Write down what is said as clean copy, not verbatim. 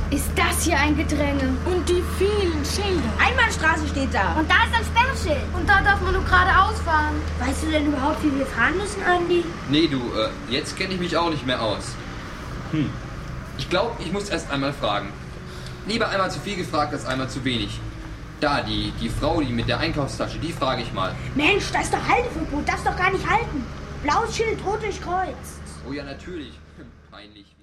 Ist das hier ein Gedränge? Und die vielen Schilder. Einbahnstraße steht da. Und da ist ein Sperrschild. Und da darf man nur geradeaus fahren. Weißt du denn überhaupt, wie wir fahren müssen, Andi? Nee, du, jetzt kenne ich mich auch nicht mehr aus. Ich glaube, ich muss erst einmal fragen. Lieber einmal zu viel gefragt als einmal zu wenig. Da, die Frau, die mit der Einkaufstasche, die frage ich mal. Mensch, da ist doch Halteverbot, darfst doch gar nicht halten. Blaues Schild, rot durchkreuzt. Oh ja, natürlich. Peinlich.